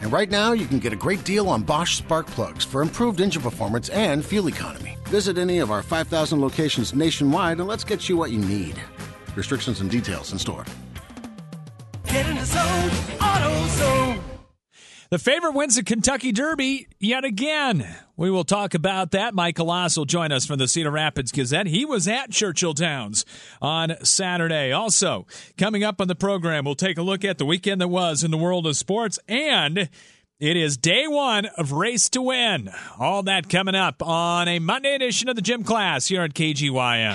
And right now, you can get a great deal on Bosch spark plugs for improved engine performance and fuel economy. Visit any of our 5,000 locations nationwide and let's get you what you need. Restrictions and details in store. Get in the zone, AutoZone. The favorite wins the Kentucky Derby yet again. We will talk about that. Mike Kalass will join us from the Cedar Rapids Gazette. He was at Churchill Downs on Saturday. Also, coming up on the program, we'll take a look at the weekend that was in the world of sports, and it is day one of Race to Win. All that coming up on a Monday edition of the Gym Class here at KGYM.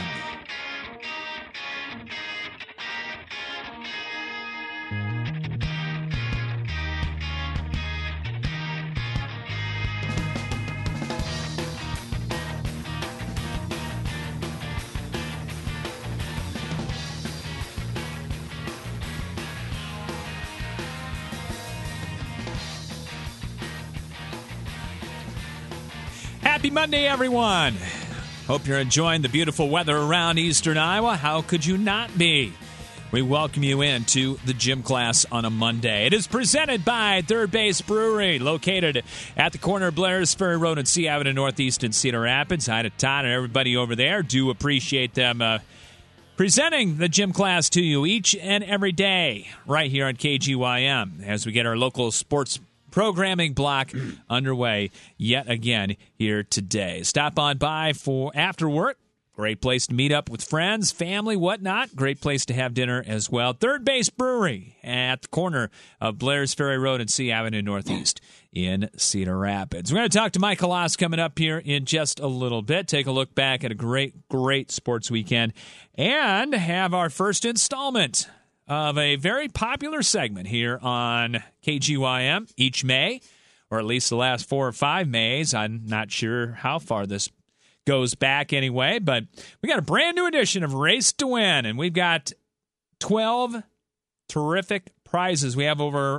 Happy Monday, everyone. Hope you're enjoying the beautiful weather around eastern Iowa. How could you not be? We welcome you into the Gym Class on a Monday. It is presented by Third Base Brewery, located at the corner of Blair's Ferry Road and C Avenue Northeast in Cedar Rapids. Hi to Todd and everybody over there. Do appreciate them presenting the Gym Class to you each and every day right here on KGYM as we get our local sports programming block underway yet again here today. Stop on by for after work. Great place to meet up with friends, family, whatnot. Great place to have dinner as well. Third Base Brewery at the corner of Blair's Ferry Road and C Avenue Northeast in Cedar Rapids. We're going to talk to Mike Kalass coming up here in just a little bit. Take a look back at a great sports weekend and have our first installment of a very popular segment here on KGYM each May, or at least the last 4 or 5 Mays. I'm not sure how far this goes back anyway, but we got a brand new edition of Race to Win, and we've got 12 terrific prizes. We have well over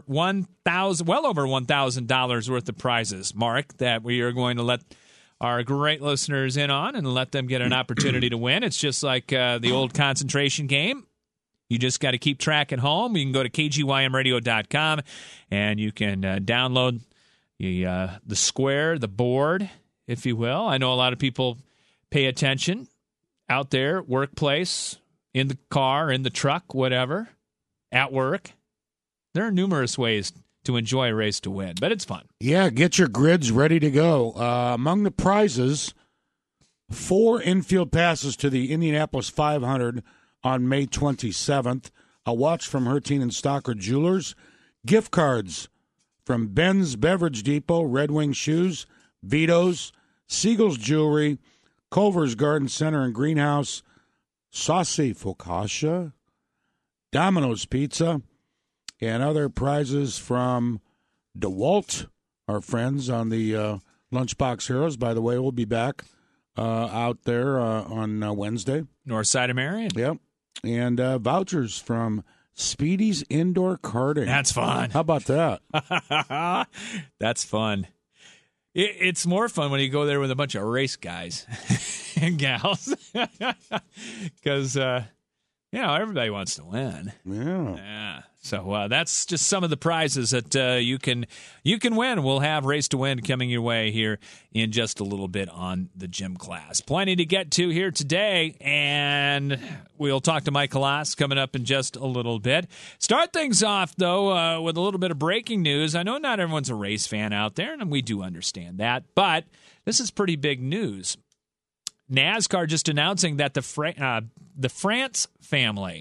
$1,000 worth of prizes, Mark, that we are going to let our great listeners in on and let them get an opportunity to win. It's just like the old concentration game. You just got to keep track at home. You can go to kgymradio.com, and you can download the square, the board, if you will. I know a lot of people pay attention out there, workplace, in the car, in the truck, whatever, at work. There are numerous ways to enjoy a Race to Win, but it's fun. Yeah, get your grids ready to go. Among the prizes, 4 infield passes to the Indianapolis 500 on May 27th, a watch from Hertine and Stocker Jewelers, gift cards from Ben's Beverage Depot, Red Wing Shoes, Vito's, Siegel's Jewelry, Culver's Garden Center and Greenhouse, Saucy Focaccia, Domino's Pizza, and other prizes from DeWalt, our friends on the Lunchbox Heroes. By the way, we'll be back out there on Wednesday. North side of Marion. Yep. And vouchers from Speedy's Indoor Karting. That's fun. How about that? That's fun. It's more fun when you go there with a bunch of race guys and gals. Because, everybody wants to win. Yeah. So that's just some of the prizes that you can win. We'll have Race to Win coming your way here in just a little bit on the Gym Class. Plenty to get to here today, and we'll talk to Mike Kalass coming up in just a little bit. Start things off, though, with a little bit of breaking news. I know not everyone's a race fan out there, and we do understand that, but this is pretty big news. NASCAR just announcing that the France family,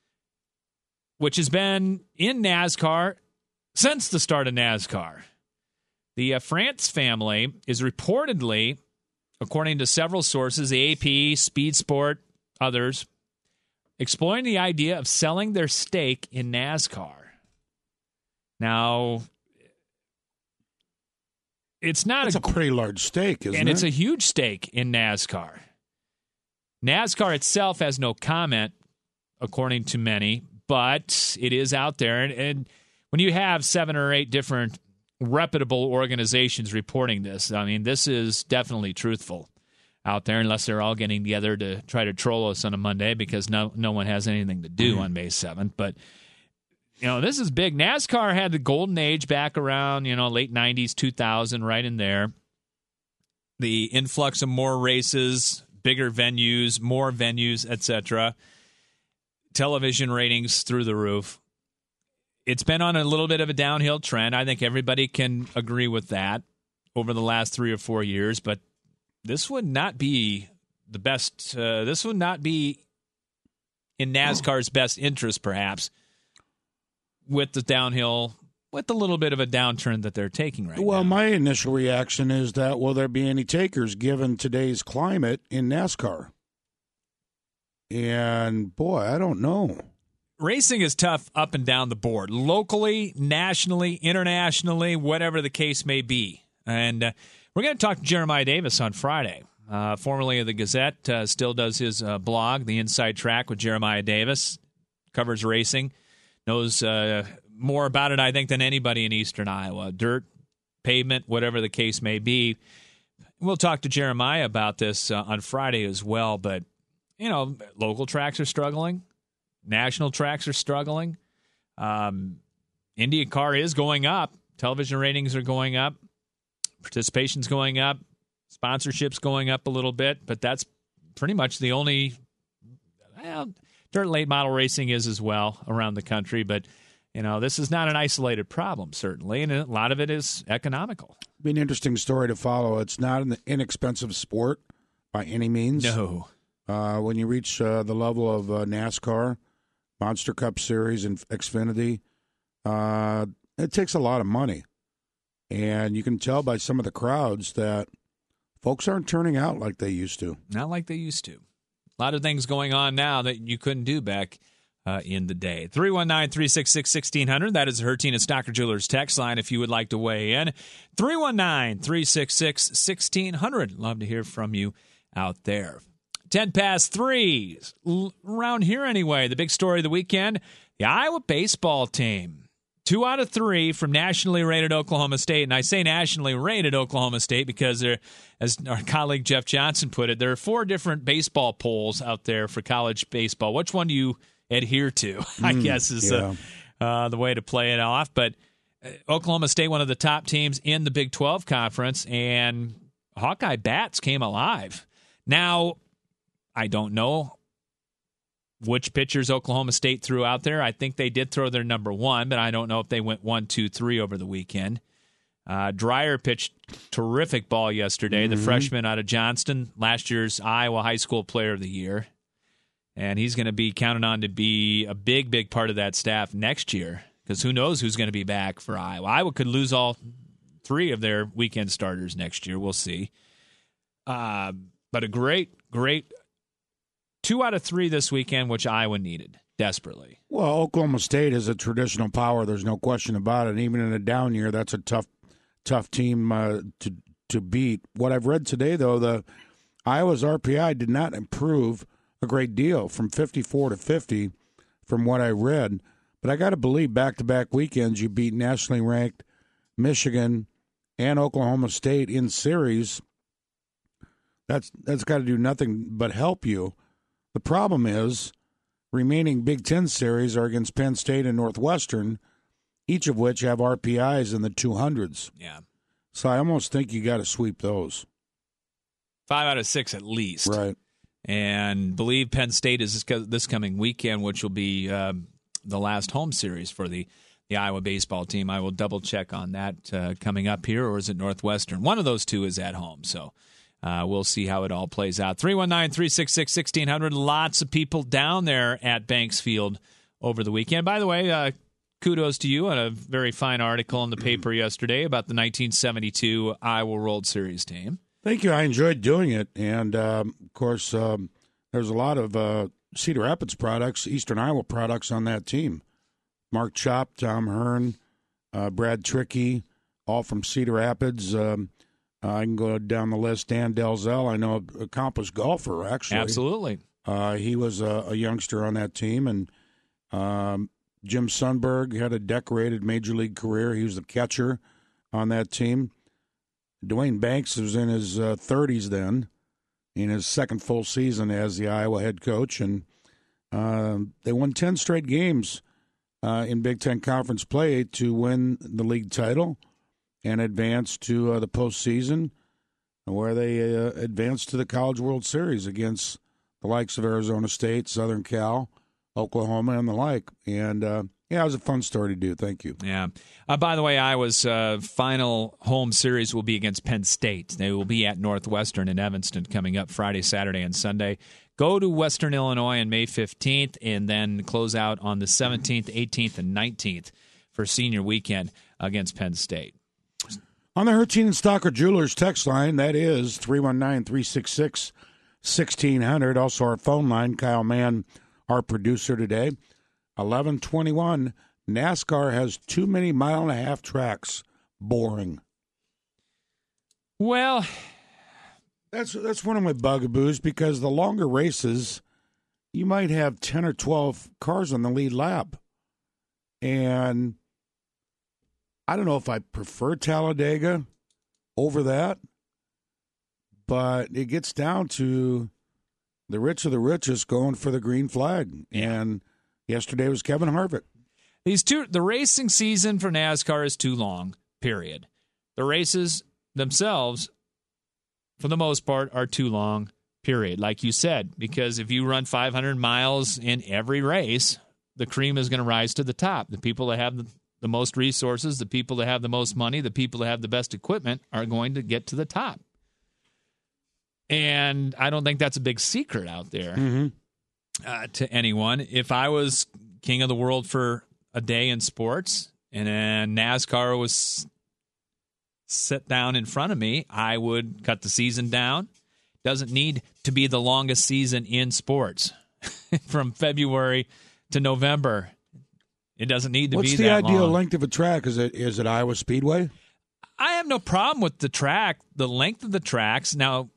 which has been in NASCAR since the start of NASCAR. The France family is reportedly, according to several sources, the AP, Speed Sport, others, exploring the idea of selling their stake in NASCAR. Now, it's not It's a pretty large stake, isn't it? And it's a huge stake in NASCAR. NASCAR itself has no comment, according to many, but it is out there. And when you have 7 or 8 different reputable organizations reporting this, I mean, this is definitely truthful out there, unless they're all getting together to try to troll us on a Monday because no one has anything to do on May 7th. But This is big. NASCAR had the golden age back around, late 90s, 2000, right in there. The influx of more races, bigger venues, more venues, etc. Television ratings through the roof. It's been on a little bit of a downhill trend. I think everybody can agree with that over the last 3 or 4 years, but this would not be the best. This would not be in NASCAR's best interest, perhaps, with the downhill, with the little bit of a downturn that they're taking right now. Well, my initial reaction is that, will there be any takers given today's climate in NASCAR? And, boy, I don't know. Racing is tough up and down the board, locally, nationally, internationally, whatever the case may be. And we're going to talk to Jeremiah Davis on Friday, formerly of the Gazette, still does his blog, The Inside Track with Jeremiah Davis, covers racing, knows more about it, I think, than anybody in eastern Iowa. Dirt, pavement, whatever the case may be. We'll talk to Jeremiah about this on Friday as well, but, local tracks are struggling. National tracks are struggling. IndyCar is going up. Television ratings are going up. Participation's going up. Sponsorship's going up a little bit, but that's pretty much the only dirt late model racing is as well around the country. But, this is not an isolated problem, certainly, and a lot of it is economical. Be an interesting story to follow. It's not an inexpensive sport by any means. No. When you reach the level of NASCAR, Monster Cup Series, and Xfinity, it takes a lot of money. And you can tell by some of the crowds that folks aren't turning out like they used to. Not like they used to. A lot of things going on now that you couldn't do back in the day. 319-366-1600. That is the Hertina Stocker Jewelers text line if you would like to weigh in. 319-366-1600. Love to hear from you out there. 10 past 3. Around here anyway, the big story of the weekend, the Iowa baseball team. 2 out of 3 from nationally rated Oklahoma State. And I say nationally rated Oklahoma State because, as our colleague Jeff Johnson put it, there are 4 different baseball polls out there for college baseball. Which one do you adhere to, I guess, is the way to play it off. But Oklahoma State, one of the top teams in the Big 12 Conference, and Hawkeye bats came alive. Now, I don't know which pitchers Oklahoma State threw out there. I think they did throw their number 1, but I don't know if they went 1, 2, 3 over the weekend. Dreyer pitched terrific ball yesterday, the freshman out of Johnston, last year's Iowa High School Player of the Year. And he's going to be counted on to be a big, big part of that staff next year, because who knows who's going to be back for Iowa. Iowa could lose all 3 of their weekend starters next year. We'll see. But a great 2 out of 3 this weekend, which Iowa needed desperately. Well, Oklahoma State is a traditional power. There's no question about it. And even in a down year, that's a tough team to beat. What I've read today, though, the Iowa's RPI did not improve a great deal from 54 to 50 from what I read. But I got to believe back-to-back weekends you beat nationally ranked Michigan and Oklahoma State in series. That's got to do nothing but help you. The problem is remaining Big Ten series are against Penn State and Northwestern, each of which have RPIs in the 200s. Yeah. So I almost think you got to sweep those. 5 out of 6 at least. Right. And believe Penn State is this coming weekend, which will be the last home series for the Iowa baseball team. I will double-check on that coming up here, or is it Northwestern? One of those 2 is at home, so we'll see how it all plays out. 319-366-1600. Lots of people down there at Banks Field over the weekend. By the way, kudos to you on a very fine article in the paper yesterday about the 1972 Iowa World Series team. Thank you. I enjoyed doing it. And, of course, there's a lot of Cedar Rapids products, Eastern Iowa products on that team. Mark Chop, Tom Hearn, Brad Trickey, all from Cedar Rapids. I can go down the list. Dan Delzell, I know, an accomplished golfer, actually. Absolutely. He was a youngster on that team. And Jim Sundberg had a decorated major league career. He was the catcher on that team. Dwayne Banks was in his 30s then, in his second full season as the Iowa head coach. And they won 10 straight games in Big Ten Conference play to win the league title and advance to the postseason, where they advance to the College World Series against the likes of Arizona State, Southern Cal, Oklahoma, and the like. And, it was a fun story to do. Thank you. Yeah. By the way, Iowa's final home series will be against Penn State. They will be at Northwestern in Evanston coming up Friday, Saturday, and Sunday. Go to Western Illinois on May 15th and then close out on the 17th, 18th, and 19th for senior weekend against Penn State. On the Hertine and Stocker Jewelers text line, that is 319-366-1600. Also our phone line, Kyle Mann, our producer today. 11:21. NASCAR has too many mile-and-a-half tracks. Boring. Well, that's one of my bugaboos, because the longer races, you might have 10 or 12 cars on the lead lap. And I don't know if I prefer Talladega over that, but it gets down to the rich of the richest going for the green flag. And yesterday was Kevin Harvick. The racing season for NASCAR is too long, period. The races themselves, for the most part, are too long, period. Like you said, because if you run 500 miles in every race, the cream is going to rise to the top. The people that have the most resources, the people that have the most money, the people that have the best equipment are going to get to the top. And I don't think that's a big secret out there to anyone. If I was king of the world for a day in sports and NASCAR was set down in front of me, I would cut the season down. Doesn't need to be the longest season in sports from February to November. It doesn't need to be that long. What's the ideal length of a track? Is it Iowa Speedway? I have no problem with the track, the length of the tracks. Now,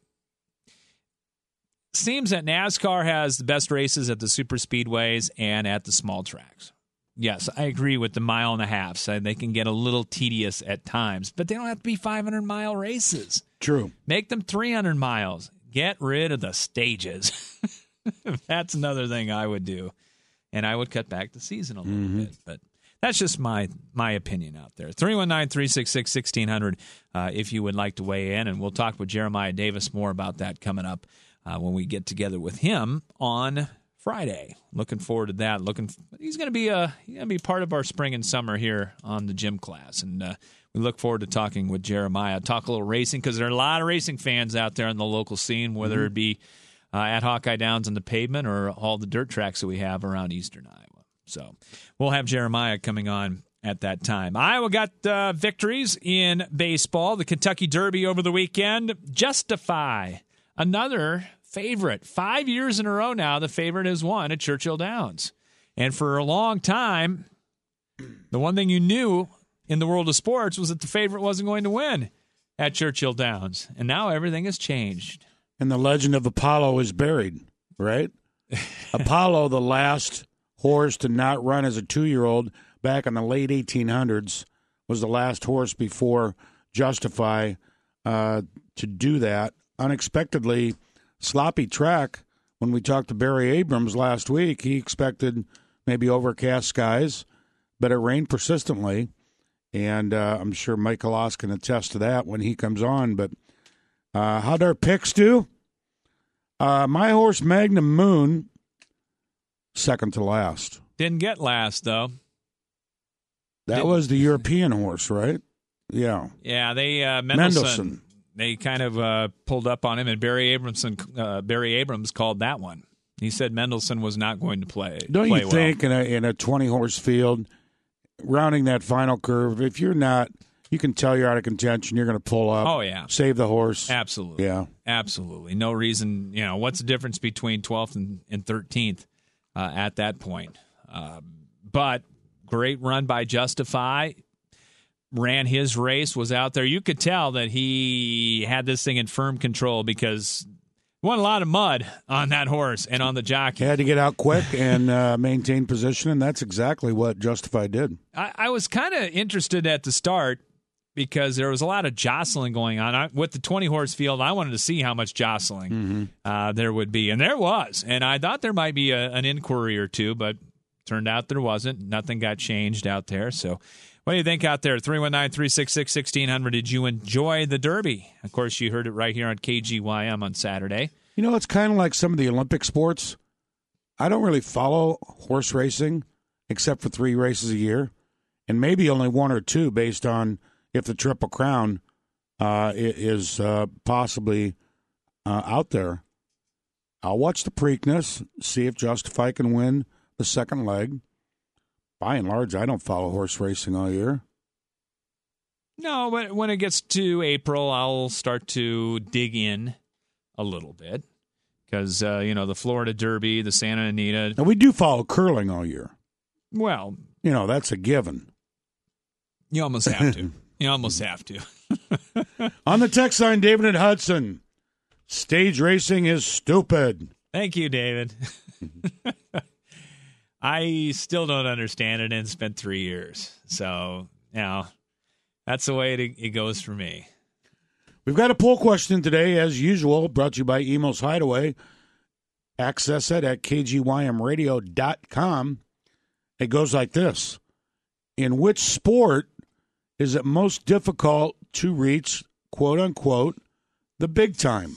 seems that NASCAR has the best races at the super speedways and at the small tracks. Yes, I agree with the mile and a half. So they can get a little tedious at times, but they don't have to be 500-mile races. True. Make them 300 miles. Get rid of the stages. That's another thing I would do. And I would cut back the season a little bit. But that's just my opinion out there. 319-366-1600 if you would like to weigh in. And we'll talk with Jeremiah Davis more about that coming up when we get together with him on Friday. Looking forward to that. He's going to be part of our spring and summer here on the gym class. And we look forward to talking with Jeremiah. Talk a little racing, because there are a lot of racing fans out there in the local scene, whether it be at Hawkeye Downs on the pavement or all the dirt tracks that we have around eastern Iowa. So we'll have Jeremiah coming on at that time. Iowa got victories in baseball. The Kentucky Derby over the weekend. Justify, another favorite. 5 years in a row now, the favorite has won at Churchill Downs. And for a long time, the one thing you knew in the world of sports was that the favorite wasn't going to win at Churchill Downs. And now everything has changed. And the legend of Apollo is buried, right? Apollo, the last horse to not run as a 2-year-old back in the late 1800s, was the last horse before Justify to do that. Unexpectedly, sloppy track. When we talked to Barry Abrams last week, he expected maybe overcast skies, but it rained persistently. And I'm sure Mike Kolas can attest to that when he comes on. But how'd our picks do? My horse, Magnum Moon, second to last. Didn't get last, though. That was the European horse, right? Yeah. Yeah, they Mendelssohn. They kind of pulled up on him, and Barry Abrams called that one. He said Mendelssohn was not going to play. Don't you think well. in a 20-horse field, rounding that final curve, if you're not, you can tell you're out of contention. You're going to pull up. Oh, yeah. Save the horse. Absolutely. Yeah. Absolutely. No reason. What's the difference between 12th and 13th at that point? But great run by Justify. Ran his race, was out there. You could tell that he had this thing in firm control, because he won a lot of mud on that horse and on the jockey. He had to get out quick and maintain position, and that's exactly what Justify did. I was kind of interested at the start, because there was a lot of jostling going on. With the 20-horse field, I wanted to see how much jostling there would be, and there was. And I thought there might be an inquiry or two, but Turned out there wasn't. Nothing got changed out there. So what do you think out there? 319-366-1600. Did you enjoy the Derby? Of course, you heard it right here on KGYM on Saturday. You know, it's kind of like some of the Olympic sports. I don't really follow horse racing except for 3 races a year, and maybe only 1 or 2 based on if the Triple Crown is possibly out there. I'll watch the Preakness, see if Justify can win the second leg. By and large, I don't follow horse racing all year. No, but when it gets to April, I'll start to dig in a little bit because, the Florida Derby, the Santa Anita. And we do follow curling all year. Well, that's a given. You almost have to. You almost have to. On the text line, David and Hudson. Stage racing is stupid. Thank you, David. I still don't understand it and spent 3 years. So, that's the way it goes for me. We've got a poll question today, as usual, brought to you by Emo's Hideaway. Access it at kgymradio.com. It goes like this. In which sport is it most difficult to reach, quote-unquote, the big time?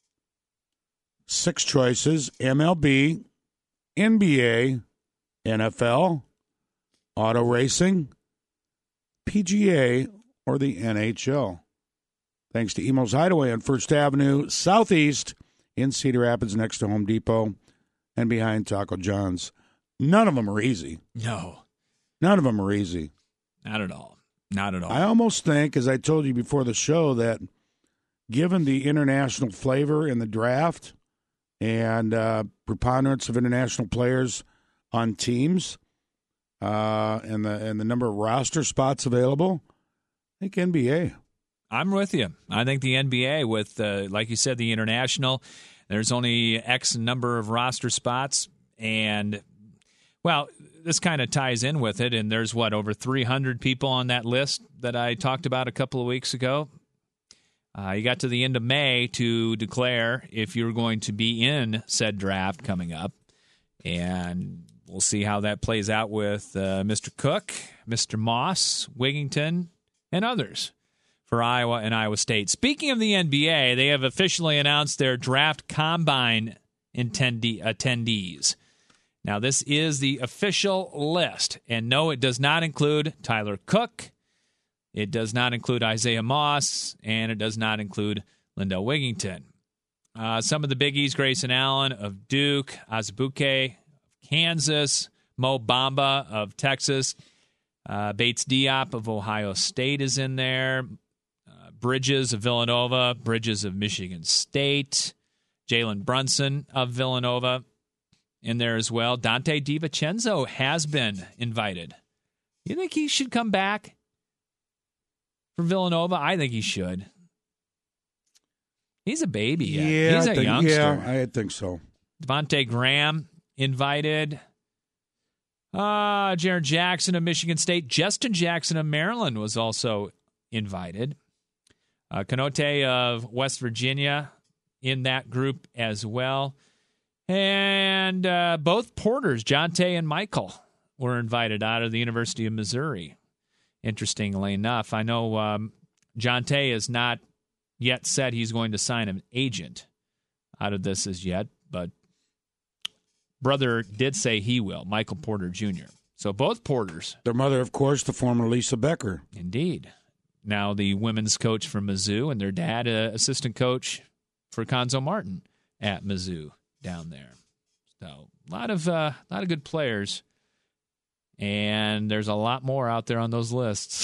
6 choices: MLB, NBA, NFL, auto racing, PGA, or the NHL. Thanks to Emo's Hideaway on First Avenue Southeast in Cedar Rapids next to Home Depot and behind Taco John's. None of them are easy. No. None of them are easy. Not at all. Not at all. I almost think, as I told you before the show, that given the international flavor in the draft and preponderance of international players on teams and the number of roster spots available, I think NBA. I'm with you. I think the NBA with, like you said, the international, there's only X number of roster spots. And, well, this kind of ties in with it. And there's, over 300 people on that list that I talked about a couple of weeks ago. You got to the end of May to declare if you're going to be in said draft coming up. And we'll see how that plays out with Mr. Cook, Mr. Moss, Wigington, and others for Iowa and Iowa State. Speaking of the NBA, they have officially announced their draft combine attendees. Now, this is the official list. And no, it does not include Tyler Cook. It does not include Isaiah Moss. And it does not include Lindell Wigington. Some of the biggies: Grayson Allen of Duke, Azubuike of Kansas, Mo Bamba of Texas, Bates Diop of Ohio State is in there, Bridges of Villanova, Bridges of Michigan State, Jalen Brunson of Villanova in there as well. Dante DiVincenzo has been invited. You think he should come back for Villanova? I think he should. He's a baby yet. Yeah, he's a youngster. Yeah, I think so. Devontae Graham invited. Jaron Jackson of Michigan State. Justin Jackson of Maryland was also invited. Kanote of West Virginia in that group as well. And both Porters, Jonte and Michael, were invited out of the University of Missouri. Interestingly enough, I know Jonte has not yet said he's going to sign an agent out of this as yet, but brother did say he will, Michael Porter Jr. So both Porters. Their mother, of course, the former Lisa Becker. Indeed. Now the women's coach for Mizzou, and their dad, assistant coach for Conzo Martin at Mizzou down there. So a lot of good players, and there's a lot more out there on those lists.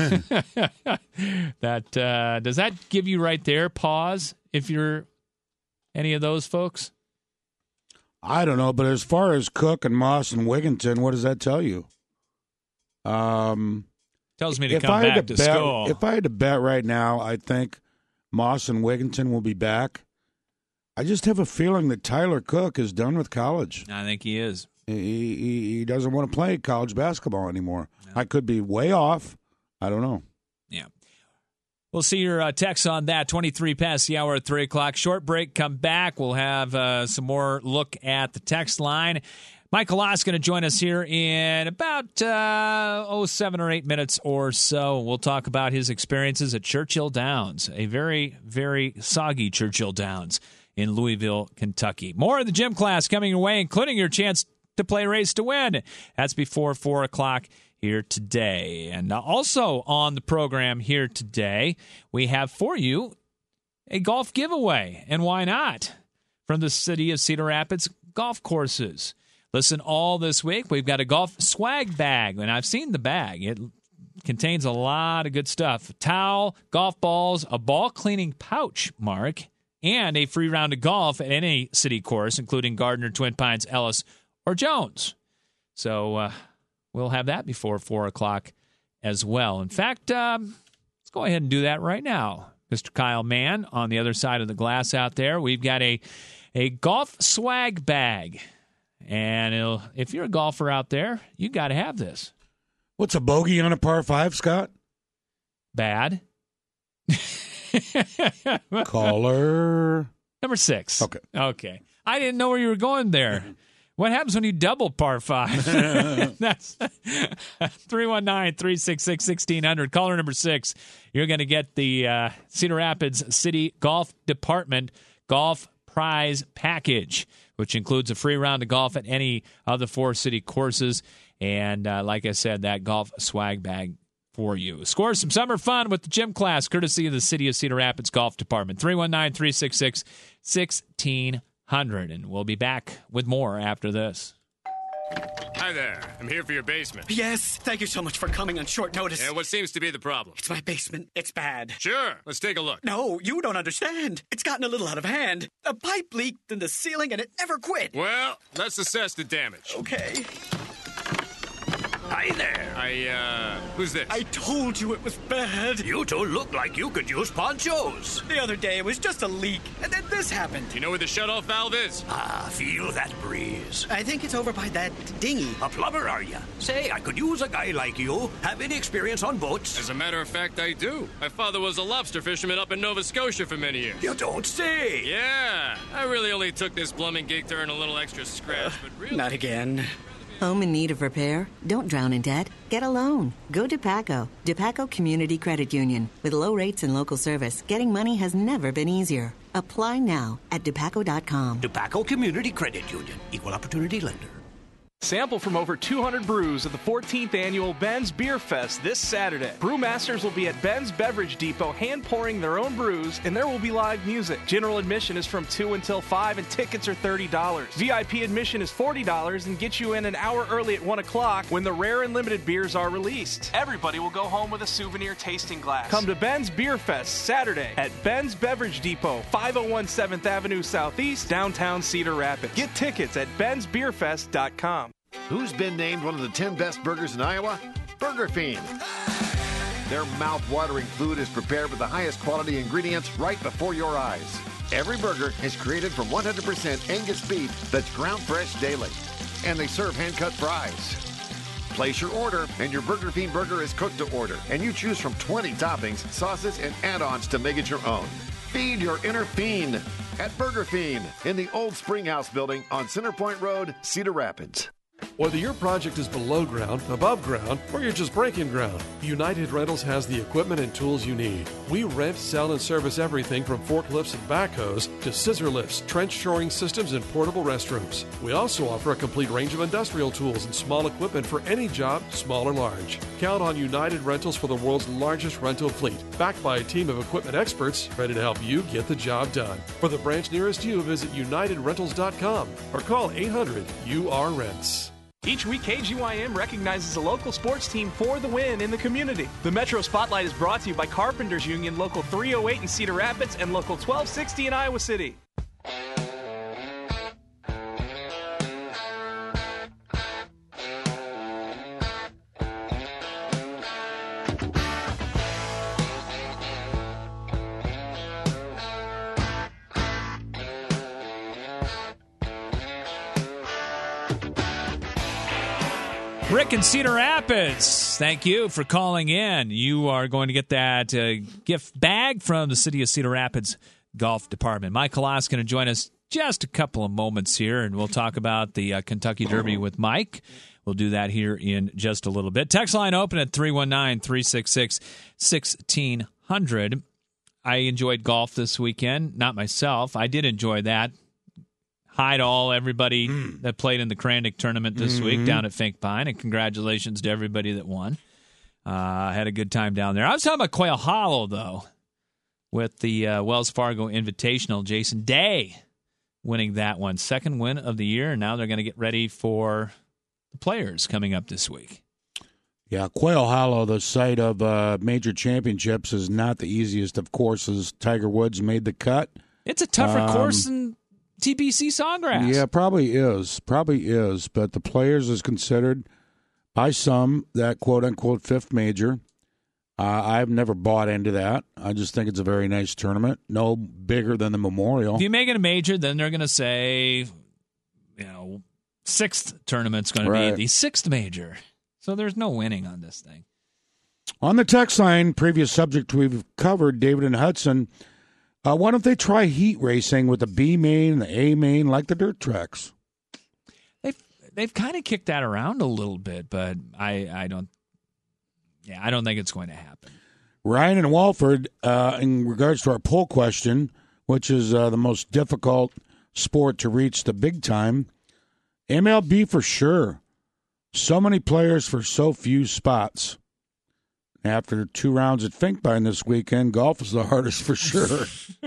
That does that give you right there pause if you're any of those folks? I don't know, but as far as Cook and Moss and Wigington, what does that tell you? Tells me to come back to school. If I had to bet right now, I think Moss and Wigington will be back. I just have a feeling that Tyler Cook is done with college. I think he is. He doesn't want to play college basketball anymore. No. I could be way off. I don't know. Yeah. We'll see your text on that. 23 past the hour at 3 o'clock. Short break, come back. We'll have some more look at the text line. Michael Oss going to join us here in about 7 or 8 minutes or so. We'll talk about his experiences at Churchill Downs, a very, very soggy Churchill Downs in Louisville, Kentucky. More of the gym class coming your way, including your chance to play Race to Win. That's before 4 o'clock here today. And also on the program here today, we have for you a golf giveaway. And why not? From the City of Cedar Rapids golf courses. Listen, all this week, we've got a golf swag bag, and I've seen the bag. It contains a lot of good stuff. A towel, golf balls, a ball cleaning pouch, Mark, and a free round of golf at any city course, including Gardner, Twin Pines, Ellis, or Jones. So we'll have that before 4 o'clock as well. In fact, let's go ahead and do that right now. Mr. Kyle Mann on the other side of the glass out there. We've got a golf swag bag. And if you're a golfer out there, you got to have this. What's a bogey on a par 5, Scott? Bad. Caller. Number 6. Okay. I didn't know where you were going there. What happens when you double par 5? That's 319-366-1600. Caller number 6. You're going to get the Cedar Rapids City Golf Department Golf Prize Package, which includes a free round of golf at any of the 4 city courses. And like I said, that golf swag bag for you. Score some summer fun with the gym class, courtesy of the City of Cedar Rapids Golf Department. 319-366-1600. And we'll be back with more after this. Hi there. I'm here for your basement. Yes, thank you so much for coming on short notice. Yeah, what seems to be the problem? It's my basement. It's bad. Sure, let's take a look. No, you don't understand. It's gotten a little out of hand. A pipe leaked in the ceiling and it never quit. Well, let's assess the damage. Okay. Hi there. Who's this? I told you it was bad. You two look like you could use ponchos. The other day it was just a leak, and then this happened. You know where the shutoff valve is? Feel that breeze. I think it's over by that dinghy. A plumber, are you? Say, I could use a guy like you. Have any experience on boats? As a matter of fact, I do. My father was a lobster fisherman up in Nova Scotia for many years. You don't say. Yeah, I really only took this plumbing gig to earn a little extra scratch, but really... Not again. Home in need of repair? Don't drown in debt. Get a loan. Go DePaco. DePaco Community Credit Union. With low rates and local service, getting money has never been easier. Apply now at DePaco.com. DePaco Community Credit Union. Equal opportunity lender. Sample from over 200 brews at the 14th annual Ben's Beer Fest this Saturday. Brewmasters will be at Ben's Beverage Depot hand-pouring their own brews, and there will be live music. General admission is from 2 until 5, and tickets are $30. VIP admission is $40 and gets you in an hour early at 1 o'clock when the rare and limited beers are released. Everybody will go home with a souvenir tasting glass. Come to Ben's Beer Fest Saturday at Ben's Beverage Depot, 501 7th Avenue Southeast, downtown Cedar Rapids. Get tickets at bensbeerfest.com. Who's been named one of the 10 best burgers in Iowa? Burger Fiend. Their mouth-watering food is prepared with the highest quality ingredients right before your eyes. Every burger is created from 100% Angus beef that's ground fresh daily. And they serve hand-cut fries. Place your order, and your Burger Fiend burger is cooked to order. And you choose from 20 toppings, sauces, and add-ons to make it your own. Feed your inner fiend at Burger Fiend in the old Springhouse building on Centerpoint Road, Cedar Rapids. Whether your project is below ground, above ground, or you're just breaking ground, United Rentals has the equipment and tools you need. We rent, sell, and service everything from forklifts and backhoes to scissor lifts, trench shoring systems, and portable restrooms. We also offer a complete range of industrial tools and small equipment for any job, small or large. Count on United Rentals for the world's largest rental fleet, backed by a team of equipment experts ready to help you get the job done. For the branch nearest you, visit UnitedRentals.com or call 800-UR-RENTS. Each week, KGYM recognizes a local sports team for the win in the community. The Metro Spotlight is brought to you by Carpenters Union, Local 308 in Cedar Rapids and Local 1260 in Iowa City. Rick in Cedar Rapids, thank you for calling in. You are going to get that gift bag from the City of Cedar Rapids Golf Department. Mike Kalas going to join us just a couple of moments here, and we'll talk about the Kentucky Derby with Mike. We'll do that here in just a little bit. Text line open at 319-366-1600. I enjoyed golf this weekend. Not myself. I did enjoy that. Hi to everybody that played in the Krandic tournament this week down at Fink Pine, and congratulations to everybody that won. I had a good time down there. I was talking about Quail Hollow, though, with the Wells Fargo Invitational. Jason Day winning that one. Second win of the year, and now they're going to get ready for the Players coming up this week. Yeah, Quail Hollow, the site of major championships, is not the easiest of courses. Tiger Woods made the cut. It's a tougher course than TPC Sawgrass. Yeah, probably is. But the Players is considered by some that quote-unquote fifth major. I've never bought into that. I just think it's a very nice tournament. No bigger than the Memorial. If you make it a major, then they're going to say, sixth tournament's going to be the sixth major. So there's no winning on this thing. On the text line, previous subject we've covered, David and Hudson, why don't they try heat racing with the B main and the A main like the dirt tracks? They've kind of kicked that around a little bit, but I don't think it's going to happen. Ryan and Walford, in regards to our poll question, which is the most difficult sport to reach the big time, MLB for sure. So many players for so few spots. After 2 rounds at Fink Pine this weekend, golf is the hardest for sure.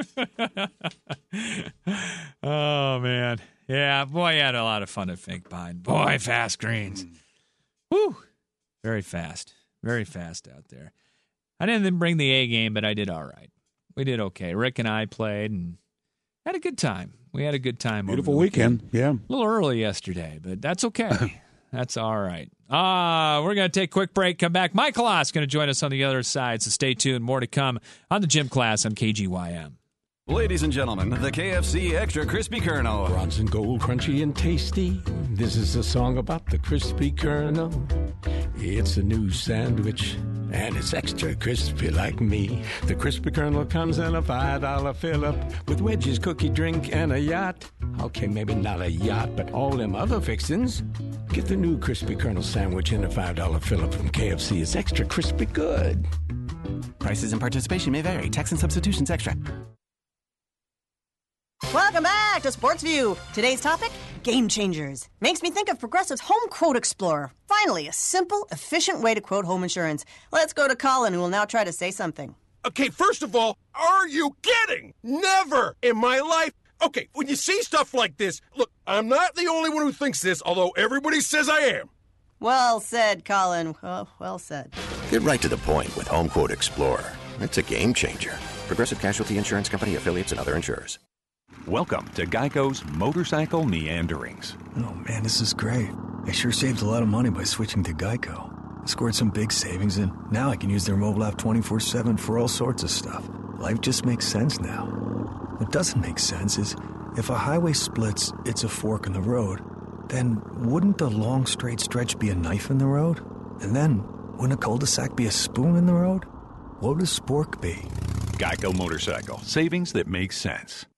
Oh, man. Yeah, boy, I had a lot of fun at Fink Pine. Boy, fast greens. Woo! Very fast. Very fast out there. I didn't bring the A game, but I did all right. We did okay. Rick and I played and had a good time. We had a good time. Beautiful weekend, yeah. A little early yesterday, but that's okay. That's all right. We're going to take a quick break, come back. Mike Halas going to join us on the other side, so stay tuned. More to come on the Gym Class on KGYM. Ladies and gentlemen, the KFC Extra Crispy Kernel. Bronze and gold, crunchy and tasty. This is a song about the crispy kernel. It's a new sandwich, and it's extra crispy like me. The crispy kernel comes in a $5 fill-up with wedges, cookie, drink, and a yacht. Okay, maybe not a yacht, but all them other fixings. Get the new crispy kernel sandwich in a $5 fill-up from KFC. It's extra crispy good. Prices and participation may vary. Tax and substitutions extra. Welcome back to Sports View. Today's topic, game changers. Makes me think of Progressive's Home Quote Explorer. Finally, a simple, efficient way to quote home insurance. Let's go to Colin, who will now try to say something. Okay, first of all, are you kidding? Never in my life. Okay, when you see stuff like this, look, I'm not the only one who thinks this, although everybody says I am. Well said, Colin. Well said. Get right to the point with Home Quote Explorer. It's a game changer. Progressive Casualty Insurance Company, affiliates, and other insurers. Welcome to Geico's Motorcycle Meanderings. Oh, man, this is great. I sure saved a lot of money by switching to Geico. I scored some big savings, and now I can use their mobile app 24/7 for all sorts of stuff. Life just makes sense now. What doesn't make sense is if a highway splits, it's a fork in the road. Then wouldn't a long straight stretch be a knife in the road? And then wouldn't a cul-de-sac be a spoon in the road? What would a spork be? Geico Motorcycle. Savings that make sense.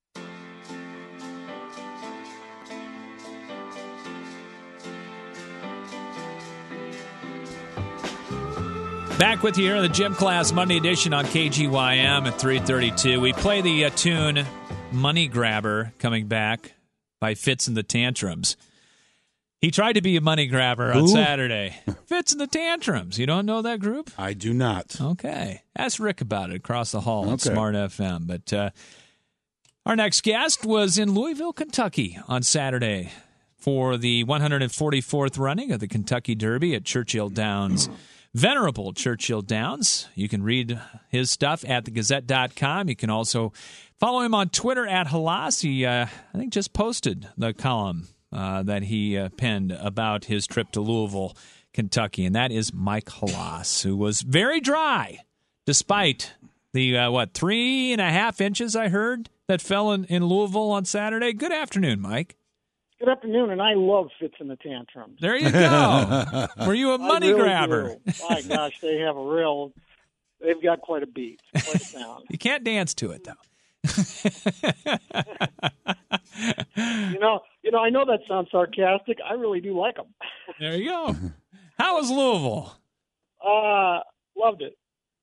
Back with you here in the Gym Class Monday edition on KGYM at 3:32. We play the tune Money Grabber coming back by Fitz and the Tantrums. He tried to be a money grabber on Saturday. Fitz and the Tantrums. You don't know that group? I do not. Okay. Ask Rick about it across the hall at Smart FM. But our next guest was in Louisville, Kentucky on Saturday for the 144th running of the Kentucky Derby at Churchill Downs. Venerable Churchill Downs. You can read his stuff at thegazette.com. You can also follow him on Twitter at Halas. He, I think, just posted the column that he penned about his trip to Louisville, Kentucky, and that is Mike Halas, who was very dry, despite the, 3.5 inches I heard that fell in Louisville on Saturday. Good afternoon, Mike. Good afternoon, and I love Fitz and the Tantrums. There you go. Were you a money grabber? Do. My gosh, they've got quite a beat, quite a sound. You can't dance to it, though. I know that sounds sarcastic. I really do like them. There you go. How was Louisville? Loved it.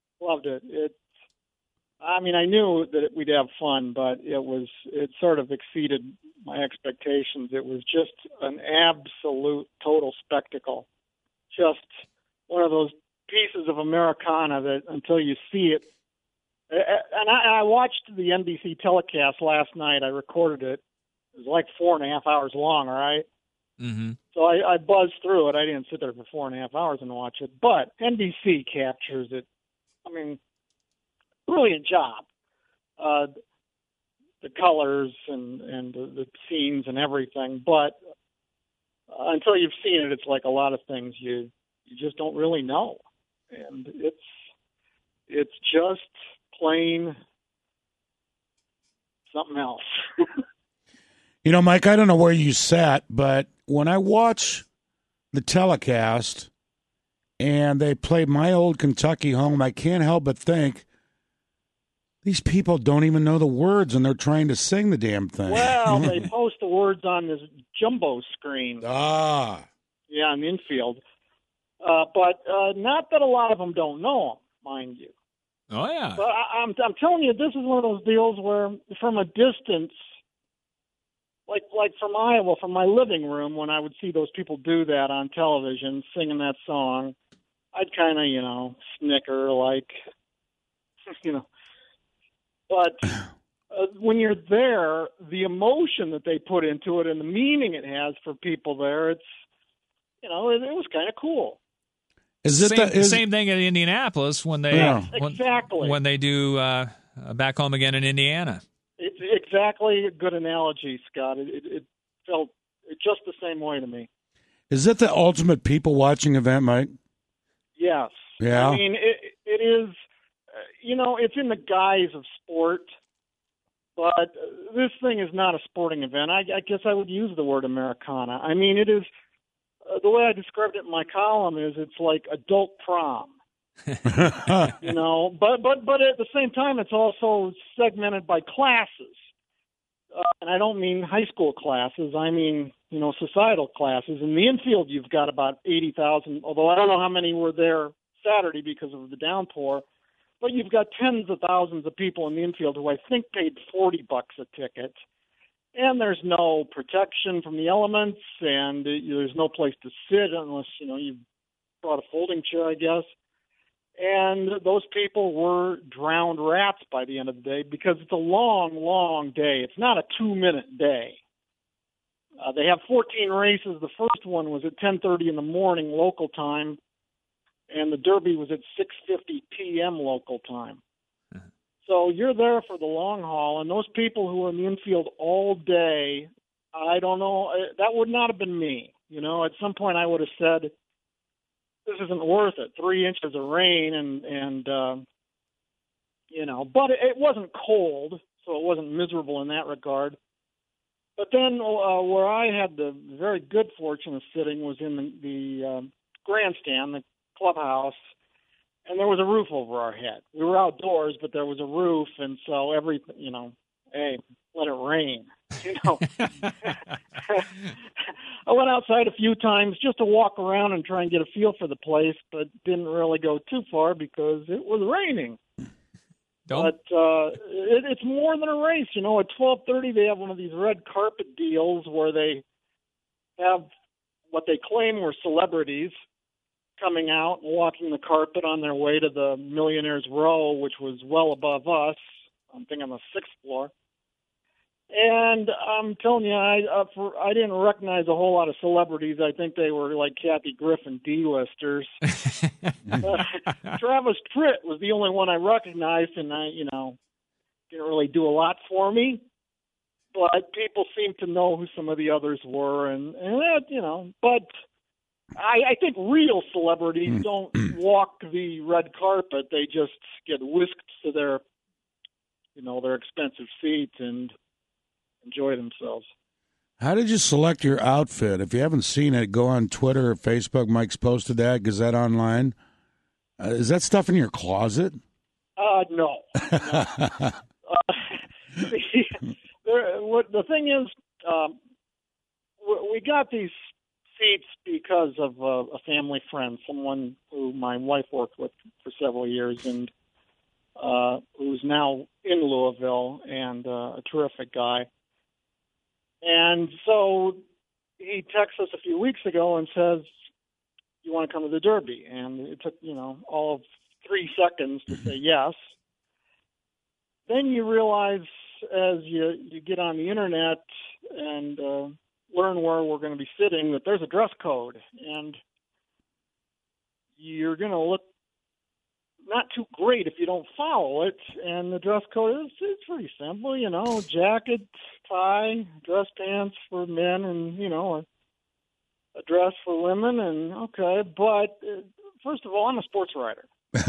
I knew that we'd have fun, but it sort of exceeded my expectations. It was just an absolute total spectacle. Just one of those pieces of Americana that until you see it. And I watched the NBC telecast last night. I recorded it. It was like 4.5 hours long, all right? Mm-hmm. So I buzzed through it. I didn't sit there for 4.5 hours and watch it. But NBC captures it. Brilliant job. The colors and the scenes and everything. But until you've seen it, it's like a lot of things you just don't really know. And it's just plain something else. Mike, I don't know where you sat, but when I watch the telecast and they play My Old Kentucky Home, I can't help but think, these people don't even know the words, and they're trying to sing the damn thing. Well, they post the words on this jumbo screen. Ah. Yeah, in the infield. But not that a lot of them don't know them, mind you. Oh, yeah. But I'm telling you, this is one of those deals where, from a distance, like from Iowa, from my living room, when I would see those people do that on television, singing that song, I'd kind of, snicker, But when you're there, the emotion that they put into it and the meaning it has for people there, it was kind of cool. Is it the same thing in Indianapolis when they exactly when they do Back Home Again in Indiana? It's exactly a good analogy, Scott. It felt just the same way to me. Is it the ultimate people watching event, Mike? Yes. Yeah. It is. It's in the guise of sport, but this thing is not a sporting event. I guess I would use the word Americana. It is. The way I described it in my column is it's like adult prom. But at the same time, it's also segmented by classes. And I don't mean high school classes. I mean, societal classes. In the infield, you've got about 80,000, although I don't know how many were there Saturday because of the downpour. But you've got tens of thousands of people in the infield who I think paid $40 a ticket. And there's no protection from the elements, and there's no place to sit unless, you brought a folding chair, I guess. And those people were drowned rats by the end of the day because it's a long, long day. It's not a 2-minute day. They have 14 races. The first one was at 10:30 in the morning local time, and the Derby was at 6:50 p.m. local time. So you're there for the long haul, and those people who are in the infield all day, I don't know, that would not have been me. At some point I would have said, this isn't worth it. 3 inches of rain and but it wasn't cold, so it wasn't miserable in that regard. But then where I had the very good fortune of sitting was in the grandstand, the clubhouse, and there was a roof over our head. We were outdoors, but there was a roof, and so hey, let it rain. I went outside a few times just to walk around and try and get a feel for the place, but didn't really go too far because it was raining. But it's more than a race. At 12:30 they have one of these red carpet deals where they have what they claim were celebrities coming out and walking the carpet on their way to the Millionaires Row, which was well above us. I'm thinking on the 6th floor. And I'm telling you, I didn't recognize a whole lot of celebrities. I think they were like Kathy Griffin D-listers. Travis Tritt was the only one I recognized, and I, didn't really do a lot for me. But people seem to know who some of the others were, and that, but I think real celebrities don't walk the red carpet. They just get whisked to their expensive seats and enjoy themselves. How did you select your outfit? If you haven't seen it, go on Twitter or Facebook. Mike's posted that, Gazette Online. Is that stuff in your closet? No. The thing is, we got these seats because of a family friend, someone who my wife worked with for several years, and who's now in Louisville, and a terrific guy. And so he texts us a few weeks ago and says, "You want to come to the Derby?" And it took, all of 3 seconds to say yes. Then you realize as you get on the internet and learn where we're going to be sitting that there's a dress code, and you're going to look not too great if you don't follow it. And the dress code is pretty simple, jacket, tie, dress pants for men, and a dress for women. And okay, but first of all, I'm a sports writer.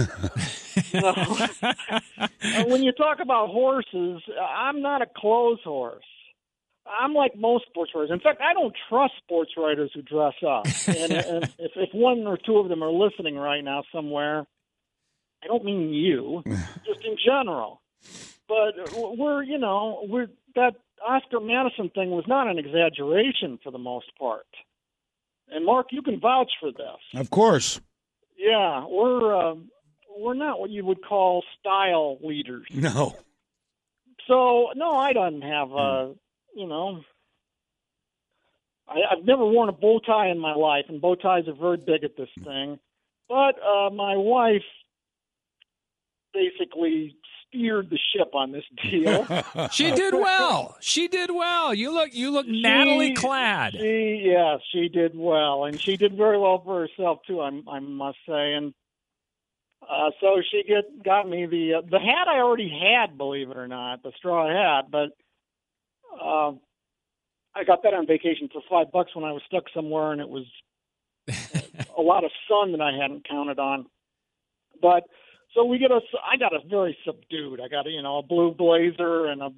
When you talk about horses, I'm not a clothes horse. I'm like most sports writers. In fact, I don't trust sports writers who dress up. And if one or two of them are listening right now somewhere, I don't mean you, just in general. But that Oscar Madison thing was not an exaggeration for the most part. And Mark, you can vouch for this. Of course. Yeah, we're not what you would call style leaders. No. So no, I don't have I've never worn a bow tie in my life, and bow ties are very big at this thing. But my wife basically steered the ship on this deal. She did well. You look nattily clad. She did well, and she did very well for herself too. I must say, and so she got me the hat I already had, believe it or not, the straw hat. But I got that on vacation for $5 when I was stuck somewhere, and it was a lot of sun that I hadn't counted on. But so I got a very subdued. I got a blue blazer and a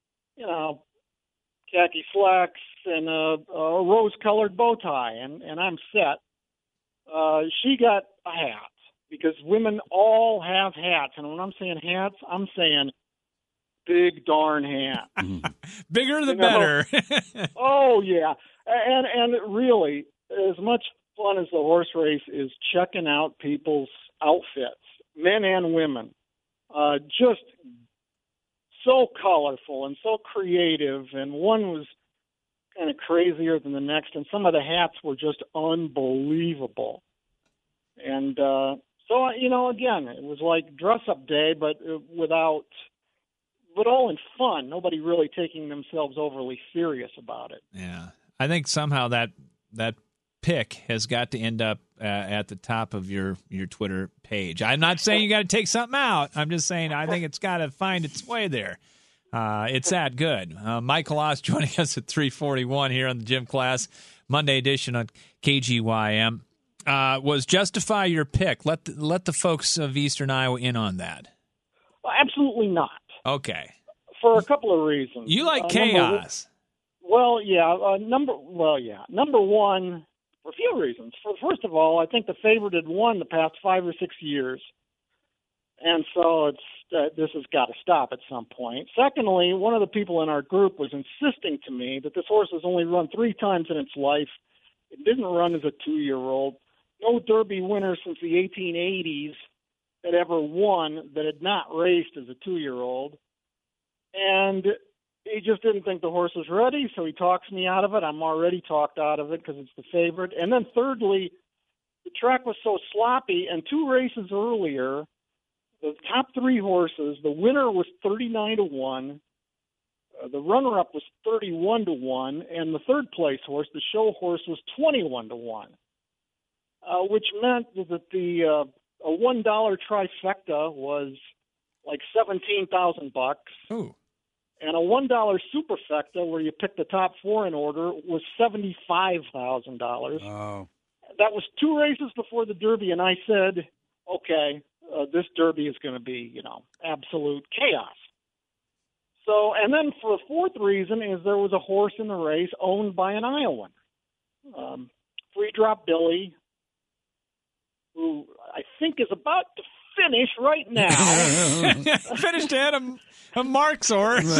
khaki slacks and a rose-colored bow tie, and I'm set. She got a hat, because women all have hats. And when I'm saying hats, I'm saying big darn hat. Bigger the better. Oh, yeah. And really, as much fun as the horse race is checking out people's outfits, men and women, just so colorful and so creative. And one was kind of crazier than the next. And some of the hats were just unbelievable. And so, again, it was like dress-up day, but all in fun. Nobody really taking themselves overly serious about it. Yeah. I think somehow that pick has got to end up at the top of your Twitter page. I'm not saying you got to take something out. I'm just saying I think it's got to find its way there. It's that good. Michael Oss joining us at 3:41 here on the Gym Class Monday edition on KGYM. Was justify your pick. Let the folks of Eastern Iowa in on that. Well, absolutely not. Okay. For a couple of reasons. You like chaos. Number one, for a few reasons. First of all, I think the favorite had won the past 5 or 6 years, and so this has got to stop at some point. Secondly, one of the people in our group was insisting to me that this horse has only run 3 times in its life. It didn't run as a 2-year-old. No Derby winner since the 1880s had ever won that had not raced as a 2-year-old. And he just didn't think the horse was ready, so he talks me out of it. I'm already talked out of it because it's the favorite. And then thirdly, the track was so sloppy, and 2 races earlier, the top 3 horses, the winner was 39-1, the runner-up was 31-1, and the third place horse, the show horse, was 21-1, which meant that a $1 trifecta was like $17,000. Ooh. And a $1 superfecta, where you pick the top 4 in order, was $75,000. Oh. That was 2 races before the Derby, and I said, okay, this Derby is going to be, absolute chaos. So, and then for the fourth reason is there was a horse in the race owned by an Iowan, Free Drop Billy, who I think is about to finish right now. Finished ahead of Mark's horse.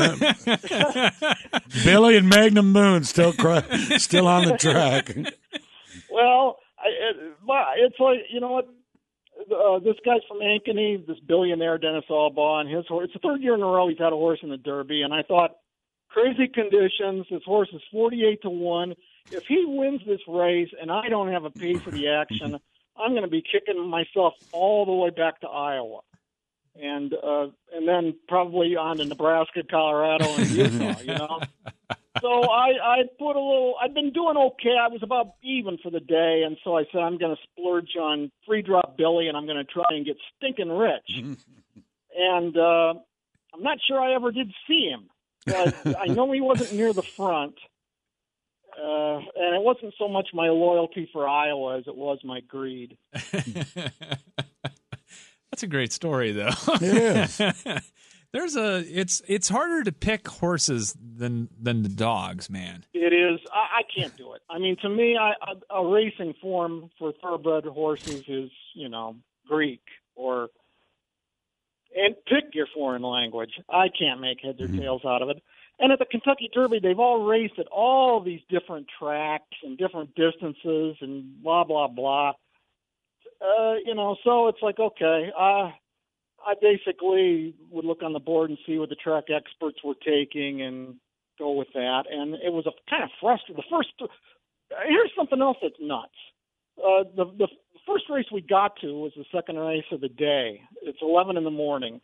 Billy and Magnum Moon still on the track. Well, it's like, you know what? This guy's from Ankeny, this billionaire Dennis Albaugh, and his horse. It's the third year in a row he's had a horse in the Derby, and I thought, crazy conditions. This horse is 48-1. If he wins this race and I don't have a piece of the action, I'm going to be kicking myself all the way back to Iowa, and then probably on to Nebraska, Colorado, and Utah. You know. So I put a little. I've been doing okay. I was about even for the day, and so I said I'm going to splurge on Free Drop Billy, and I'm going to try and get stinking rich. And I'm not sure I ever did see him, but I know he wasn't near the front. And it wasn't so much my loyalty for Iowa as it was my greed. That's a great story, though. It is. It's harder to pick horses than the dogs, man. It is. I can't do it. I mean, to me, a racing form for thoroughbred horses is, you know, Greek and pick your foreign language. I can't make heads or tails out of it. And at the Kentucky Derby, they've all raced at all these different tracks and different distances and blah, blah, blah. You know, so it's like, okay, I basically would look on the board and see what the track experts were taking and go with that. And it was a kind of frustrating. Here's something else that's nuts. The first race we got to was the second race of the day. It's 11 in the morning.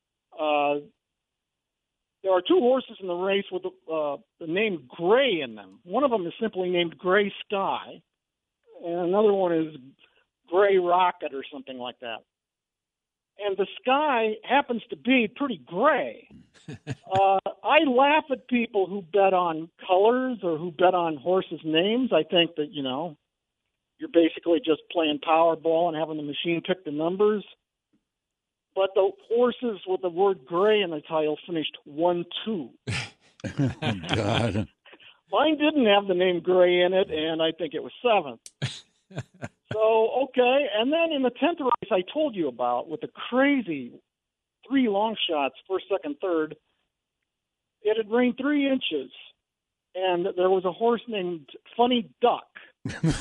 There are two horses in the race with the name Gray in them. One of them is simply named Gray Sky, and another one is Gray Rocket or something like that. And the Sky happens to be pretty gray. I laugh at people who bet on colors or who bet on horses' names. I think that, you know, you're basically just playing Powerball and having the machine pick the numbers. But the horses with the word gray in the title finished 1-2. Oh, God. Mine didn't have the name Gray in it, and I think it was 7th. So, okay. And then in the 10th race I told you about with the crazy 3 long shots, first, second, third, it had rained 3 inches, and there was a horse named Funny Duck. If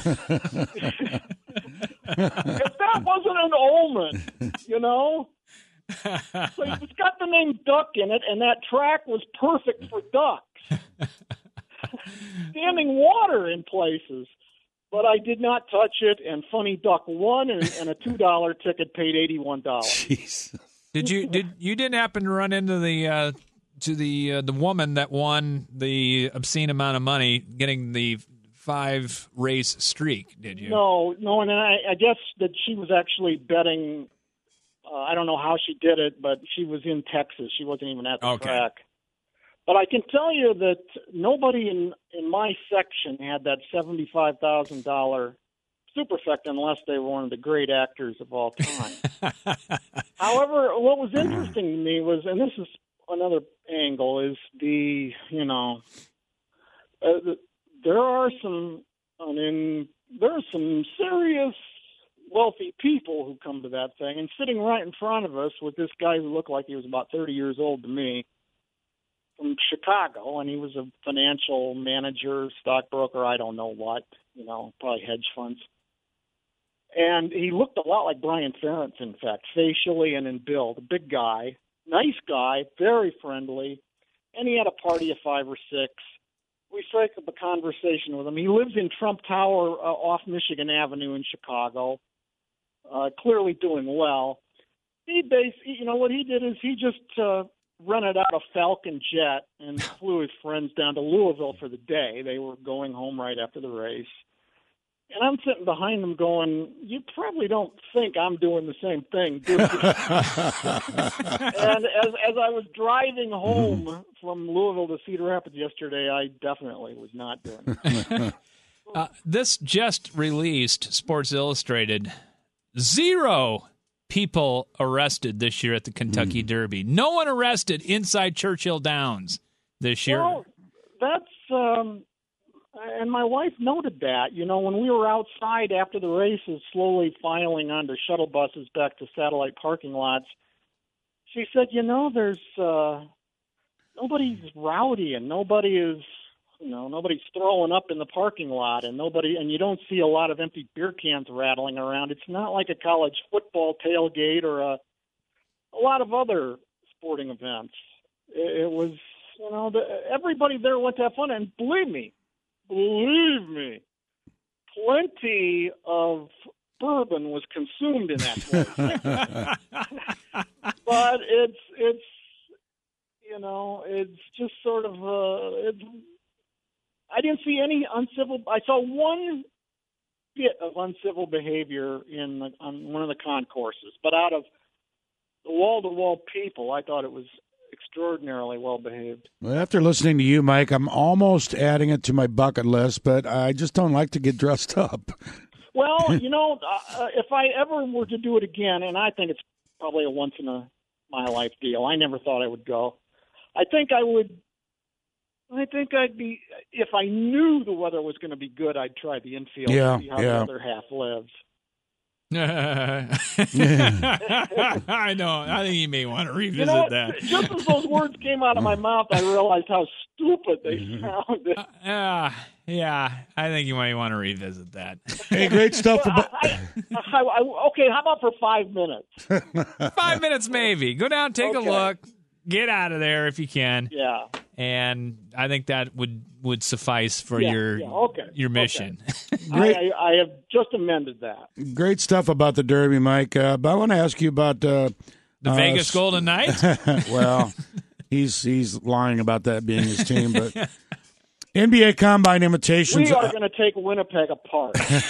that wasn't an omen, you know? So it's got the name Duck in it, and that track was perfect for ducks. Standing water in places. But I did not touch it, and Funny Duck won, and a $2 ticket paid $81. Jeez. You didn't happen to run into the woman that won the obscene amount of money getting the 5-race streak, did you? No, and I guess that she was actually betting. I don't know how she did it, but she was in Texas. She wasn't even at the track. But I can tell you that nobody in my section had that $75,000 superfecta unless they were one of the great actors of all time. However, what was interesting to me was, and this is another angle, is there are some serious wealthy people who come to that thing, and sitting right in front of us was this guy who looked like he was about 30 years old to me, from Chicago, and he was a financial manager, stockbroker, I don't know what, probably hedge funds. And he looked a lot like Brian Ferentz, in fact, facially and in build. A big guy, nice guy, very friendly, and he had a party of 5 or 6. We struck up a conversation with him. He lives in Trump Tower off Michigan Avenue in Chicago, clearly doing well. What he did is he just rented out a Falcon jet and flew his friends down to Louisville for the day. They were going home right after the race. And I'm sitting behind them going, you probably don't think I'm doing the same thing, do you? And as I was driving home from Louisville to Cedar Rapids yesterday, I definitely was not doing it. This just released, Sports Illustrated, 0 people arrested this year at the Kentucky Derby. No one arrested inside Churchill Downs this year. Well, that's And my wife noted that, when we were outside after the races, slowly filing onto shuttle buses back to satellite parking lots, she said, there's nobody's rowdy and nobody is, nobody's throwing up in the parking lot and you don't see a lot of empty beer cans rattling around. It's not like a college football tailgate or a lot of other sporting events. It was, everybody there went to have fun, and believe me, plenty of bourbon was consumed in that place. But it's just sort of I didn't see any uncivil. I saw one bit of uncivil behavior on one of the concourses, but out of the wall-to-wall people, I thought it was extraordinarily well behaved. Well, after listening to you, Mike, I'm almost adding it to my bucket list, but I just don't like to get dressed up. Well, if I ever were to do it again, and I think it's probably a once-in-my-life deal, I never thought I would go. I think I'd be, if I knew the weather was going to be good, I'd try the infield and see how the other half lives. I know. I think you may want to revisit that. Just as those words came out of my mouth, I realized how stupid they sounded. Yeah, I think you might want to revisit that. Hey, great stuff. Okay, how about for 5 minutes? 5 minutes maybe. Go down, take a look, get out of there if you can. Yeah. And I think that would suffice for your mission. Okay. I have just amended that. Great stuff about the Derby, Mike. But I want to ask you about the Vegas Golden Knights. Well, he's lying about that being his team, but NBA Combine invitations. We are going to take Winnipeg apart.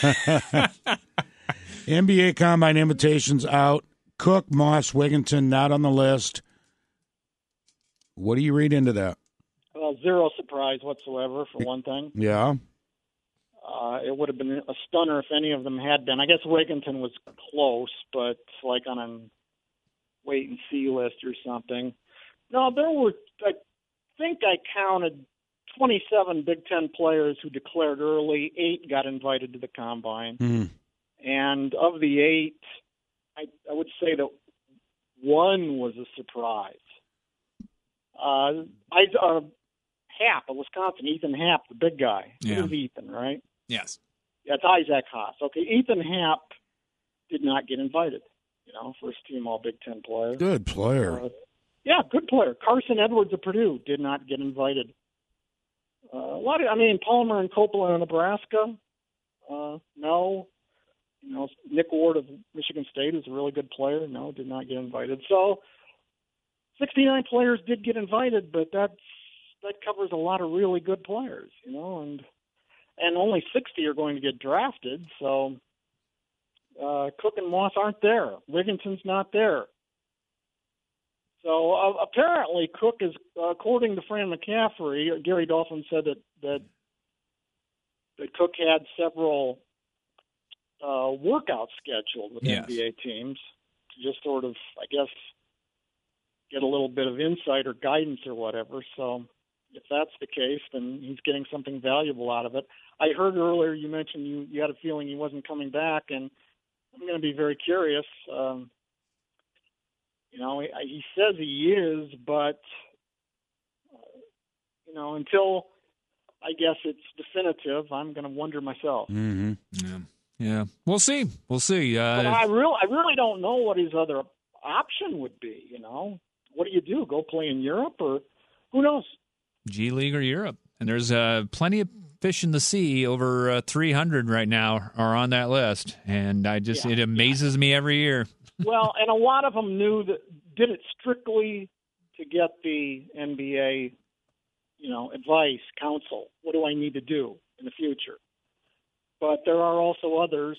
NBA Combine invitations out. Cook, Moss, Wigginton not on the list. What do you read into that? Zero surprise whatsoever, for one thing. Yeah. It would have been a stunner if any of them had been. I guess Wigginton was close, but like on a wait-and-see list or something. No, there were, I think I counted 27 Big Ten players who declared early. 8 got invited to the Combine. Mm. And of the 8, I would say that one was a surprise. Happ of Wisconsin, Ethan Happ, the big guy. Yeah. It was Ethan, right? Yes. That's Isaac Haas. Okay, Ethan Happ did not get invited. First team All Big Ten player. Good player. Good player. Carson Edwards of Purdue did not get invited. Palmer and Coppola in Nebraska. No. Nick Ward of Michigan State is a really good player. No, did not get invited. So 69 players did get invited, but that covers a lot of really good players, and only 60 are going to get drafted. So Cook and Moss aren't there. Wigginton's not there. So apparently Cook is, according to Fran McCaffrey, Gary Dolphin said that Cook had several workouts scheduled with NBA teams to just sort of, I guess, get a little bit of insight or guidance or whatever. So if that's the case, then he's getting something valuable out of it. I heard earlier you mentioned you had a feeling he wasn't coming back, and I'm going to be very curious. He says he is, but, until I guess it's definitive, I'm going to wonder myself. Mm-hmm. Yeah. We'll see. But I really don't know what his other option would be, What do you do? Go play in Europe, or who knows? G League or Europe. And there's plenty of fish in the sea. Over 300 right now are on that list. And it amazes me every year. Well, and a lot of them did it strictly to get the NBA, advice, counsel. What do I need to do in the future? But there are also others,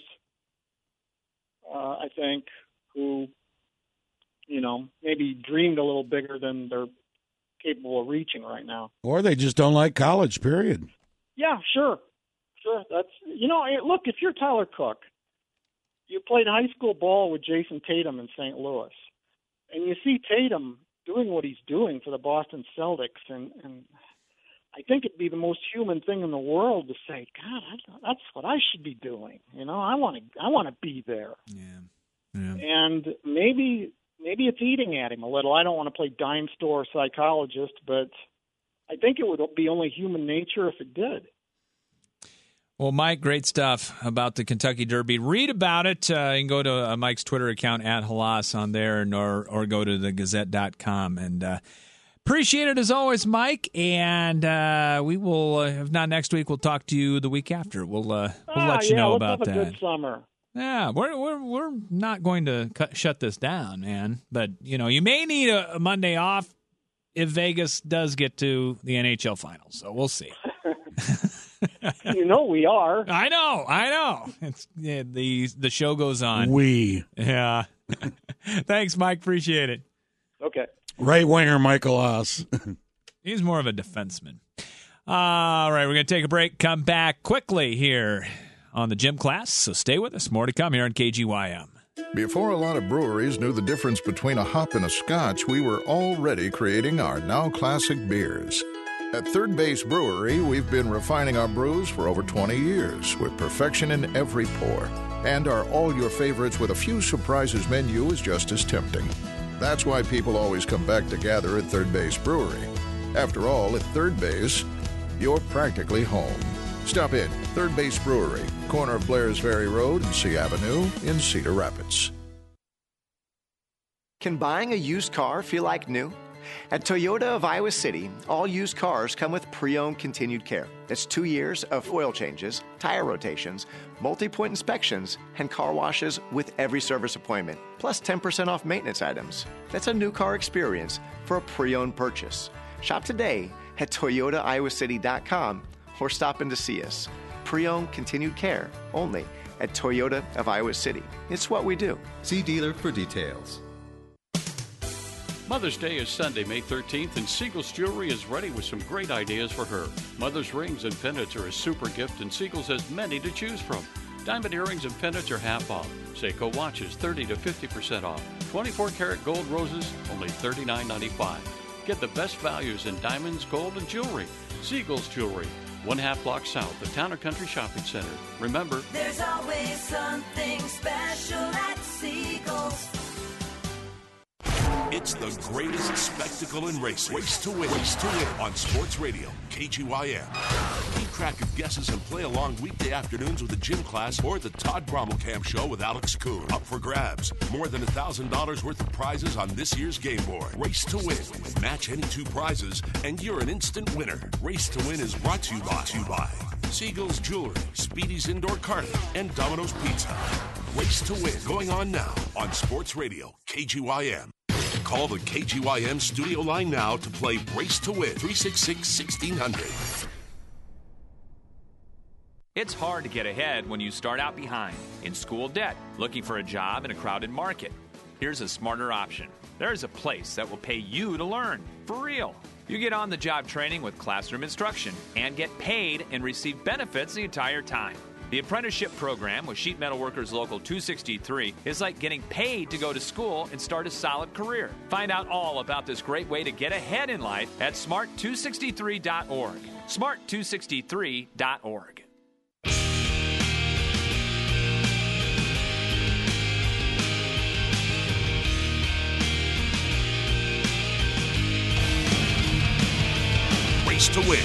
I think, who, maybe dreamed a little bigger than they're capable of reaching right now. Or they just don't like college, period. Yeah, sure. That's, look, if you're Tyler Cook, you played high school ball with Jason Tatum in St. Louis, and you see Tatum doing what he's doing for the Boston Celtics, and I think it'd be the most human thing in the world to say, God, that's what I should be doing. I want to be there. Yeah. And maybe it's eating at him a little. I don't want to play dime store psychologist, but I think it would be only human nature if it did. Well, Mike, great stuff about the Kentucky Derby. Read about it. You can go to Mike's Twitter account @Halas on there, or go to thegazette.com. And appreciate it as always, Mike. And we will, if not next week, we'll talk to you the week after. We'll let you know about that. Have a good summer. Yeah, we're not going to shut this down, man. But you may need a Monday off if Vegas does get to the NHL finals. So we'll see. We are. I know. It's the show goes on. Yeah. Thanks, Mike. Appreciate it. Okay. Right winger Michael Haas. He's more of a defenseman. All right, we're going to take a break. Come back quickly here on the Gym Class. So stay with us. More to come here on KGYM. Before a lot of breweries knew the difference between a hop and a scotch, we were already creating our now classic beers. At Third Base Brewery, we've been refining our brews for over 20 years with perfection in every pour. And our all your favorites with a few surprises menu is just as tempting. That's why people always come back to gather at Third Base Brewery. After all, at Third Base, you're practically home. Stop in Third Base Brewery, corner of Blair's Ferry Road and C Avenue in Cedar Rapids. Can buying a used car feel like new? At Toyota of Iowa City, all used cars come with pre-owned continued care. That's 2 years of oil changes, tire rotations, multi-point inspections, and car washes with every service appointment, plus 10% off maintenance items. That's a new car experience for a pre-owned purchase. Shop today at ToyotaIowaCity.com or stop in to see us. Pre-owned continued care only at Toyota of Iowa City. It's what we do. See dealer for details. Mother's Day is Sunday, May 13th, and Siegel's Jewelry is ready with some great ideas for her. Mother's rings and pendants are a super gift, and Siegel's has many to choose from. Diamond earrings and pendants are half off. Seiko watches 30 to 50% off. 24-karat gold roses, only $39.95. Get the best values in diamonds, gold, and jewelry. Siegel's Jewelry, 1/2 block south of Town & Country Shopping Center. Remember, there's always something special at Siegel's. It's the greatest spectacle in racing. Race to win. Race to win on Sports Radio, KGYM. Keep track of guesses and play along weekday afternoons with the Gym Class or the Todd Brommelkamp Show with Alex Kuhn. Up for grabs. More than $1,000 worth of prizes on this year's game board. Race to win. Match any two prizes, and you're an instant winner. Race to win is brought to you by Siegel's Jewelry, Speedy's Indoor Karting, and Domino's Pizza. Race to win. Going on now on Sports Radio, KGYM. Call the KGYM studio line now to play Race to Win, 366-1600. It's hard to get ahead when you start out behind, in school debt, looking for a job in a crowded market. Here's a smarter option. There's a place that will pay you to learn, for real. You get on-the-job training with classroom instruction and get paid and receive benefits the entire time. The apprenticeship program with Sheet Metal Workers Local 263 is like getting paid to go to school and start a solid career. Find out all about this great way to get ahead in life at smart263.org. smart263.org. Race to win.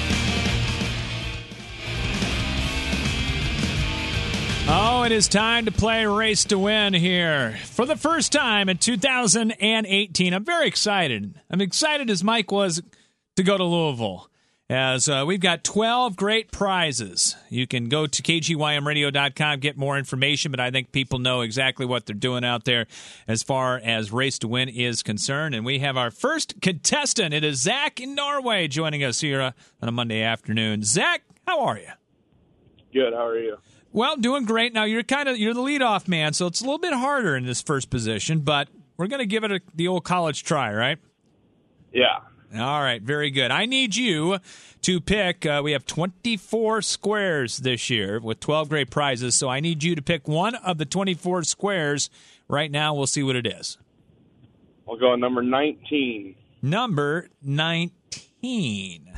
Oh, it is time to play Race to Win here for the first time in 2018. I'm very excited. I'm excited as Mike was to go to Louisville, as we've got 12 great prizes. You can go to KGYMradio.com, get more information, but I think people know exactly what they're doing out there as far as Race to Win is concerned. And we have our first contestant. It is Zach in Norway joining us here on a Monday afternoon. Zach, how are you? Good. How are you? Well, doing great. Now, you're the leadoff man, so it's a little bit harder in this first position, but we're going to give it the old college try, right? Yeah. All right, very good. I need you to pick. We have 24 squares this year with 12 great prizes, so I need you to pick one of the 24 squares right now. We'll see what it is. I'll go on number 19. Number 19.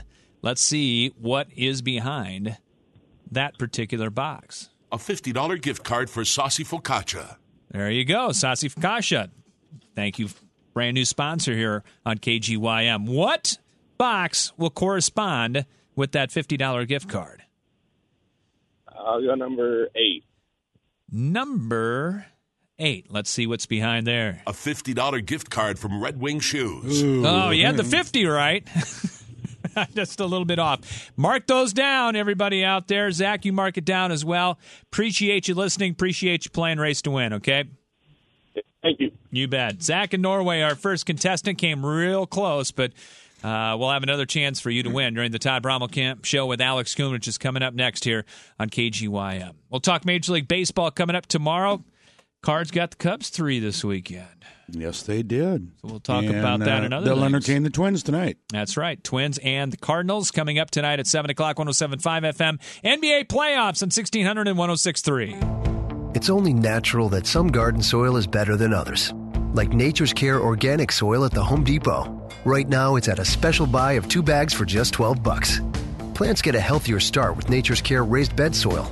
Let's see what is behind that particular box. A $50 gift card for Saucy Focaccia. There you go, Saucy Focaccia. Thank you, brand new sponsor here on KGYM. What box will correspond with that $50 gift card? I'll go number 8. Number 8. Let's see what's behind there. A $50 gift card from Red Wing Shoes. Oh, you had the 50 right. Just a little bit off. Mark those down, everybody out there. Zach, you mark it down as well. Appreciate you listening. Appreciate you playing Race to Win, okay? Thank you. You bet. Zach in Norway, our first contestant, came real close, but we'll have another chance for you to win during the Todd Brommelkamp Show with Alex Kuhn, which is coming up next here on KGYM. We'll talk Major League Baseball coming up tomorrow. Cards got the Cubs 3 this weekend. Yes, they did. So we'll talk about that another They'll night. entertain the Twins tonight. That's right. Twins and the Cardinals coming up tonight at 7 o'clock, 107.5 FM. NBA playoffs on 1600 and 106.3. It's only natural that some garden soil is better than others. Like Nature's Care organic soil at the Home Depot. Right now, it's at a special buy of 2 bags for just $12. Plants get a healthier start with Nature's Care raised bed soil,